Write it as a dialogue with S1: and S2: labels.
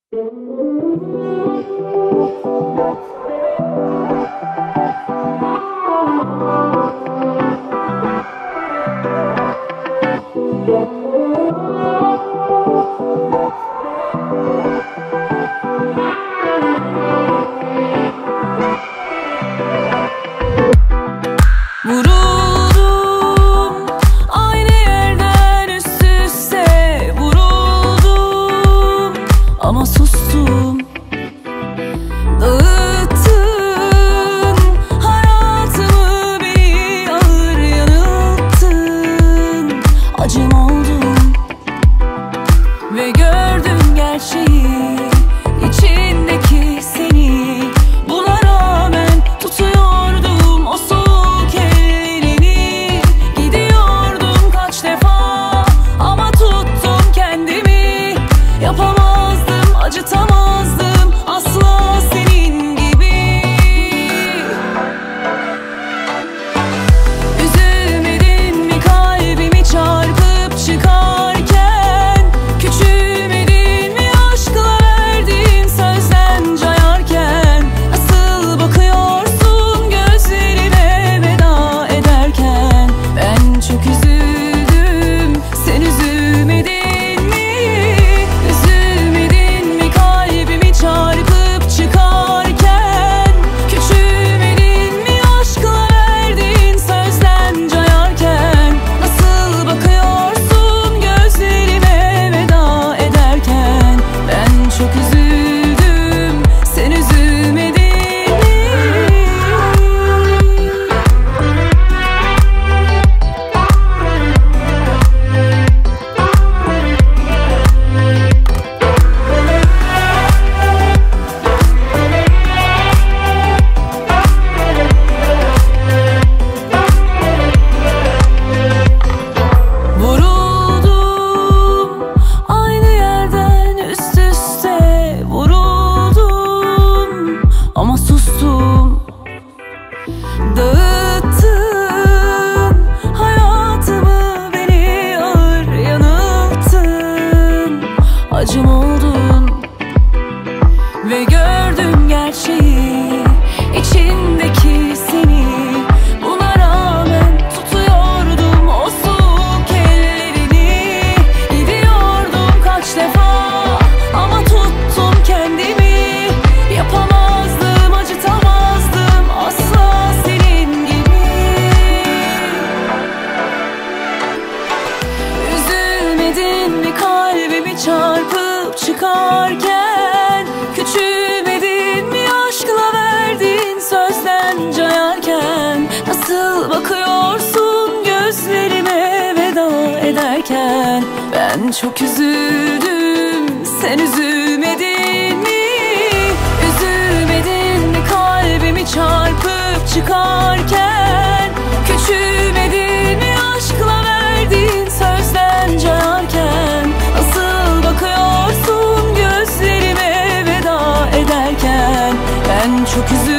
S1: Vuruldum aynı yerden üst üste vuruldum ama sustum. Dağıttın hayatımı, beni ağır yanılttın. Acım oldum ve gördüm gerçeği, içindeki seni. Buna rağmen tutuyordum o soğuk ellerini. Gidiyordum kaç defa ama tuttum kendimi. Yapamazdım, acıtamazdım asla senin gibi. Üzülmedin mi kalbimi çarpıp çıkarken? Küçülmedin mi aşkla verdiğin sözden cayarken? Nasıl bakıyorsun gözlerime veda ederken? Ben çok üzüldüm, sen üzülmedin mi? Üzülmedin mi kalbimi çarpıp çıkarken? Küçülmedin mi aşkla verdiğin sözden cayarken? Nasıl bakıyorsun gözlerime veda ederken? Ben çok üzüldüm, sen üzülmedin mi? Vuruldum aynı yerden üst üste vuruldum ama sustum. Dağıttın hayatımı, beni ağır yanılttın. Acım oldun ve gördüm gerçeği, içindeki seni. Buna rağmen tutuyordum o soğuk ellerini. Gidiyordum kaç defa ama tuttum kendimi. Yapamazdım, acıtamazdım asla senin gibi. Üzülmedin mi kalbimi çarpıp çıkarken? Küçülmedin mi aşkla verdiğin sözden cayarken? Nasıl bakıyorsun gözlerime veda ederken? Ben çok üzüldüm, sen üzülmedin mi? Üzülmedin mi kalbimi çarpıp çıkarken? Küçülmedin mi aşkla verdiğin sözden cayarken? Nasıl bakıyorsun gözlerime veda ederken? Ben çok üzüldüm.